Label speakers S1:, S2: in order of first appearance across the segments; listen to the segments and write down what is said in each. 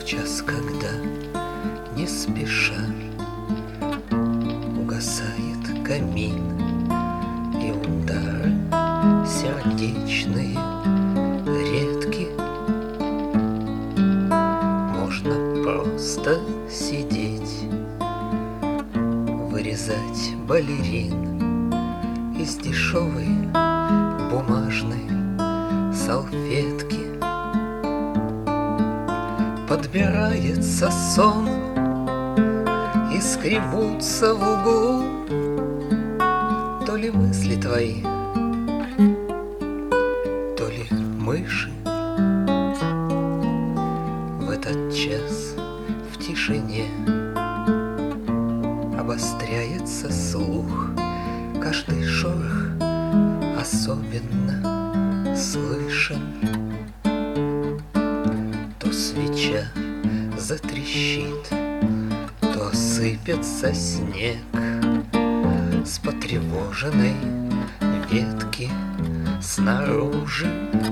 S1: час, когда не спеша угасает камин, и удары сердечные редки. Можно просто сидеть, вырезать балерин из дешевой бумажной салфетки. Подбирается сон, и скребутся в углу то ли мысли твои, то ли мыши. В этот час в тишине обостряется слух, каждый шорох особенно слышен. То свеча затрещит, то сыпется снег с потревоженной ветки снаружи.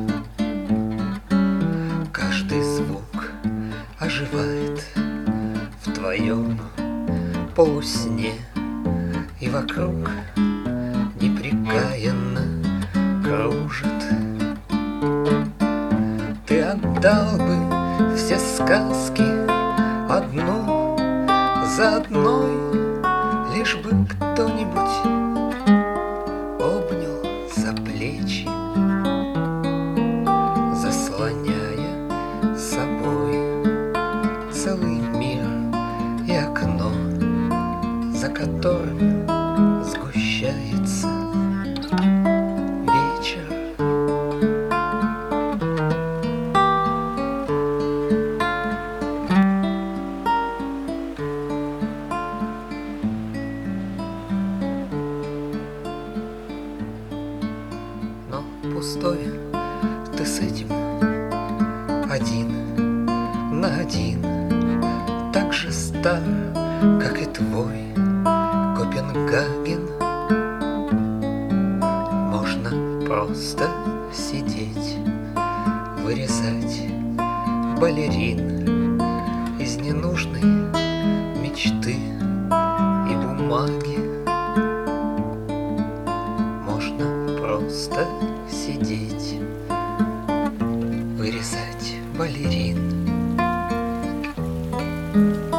S1: Каждый звук оживает в твоем полусне, и вокруг непрекаянно кружит. Ты отдал бы все сказки одну за одной, лишь бы кто-нибудь обнял за плечи, заслоняя собой целый мир и окно, за которым сгущается вечер. Но пустой ты с этим один на один, так же стар, как и твой Копенгаген. Можно просто сидеть, вырезать балерин из ненужной мечты и бумаги. Можно просто сидеть, вырезать балерин.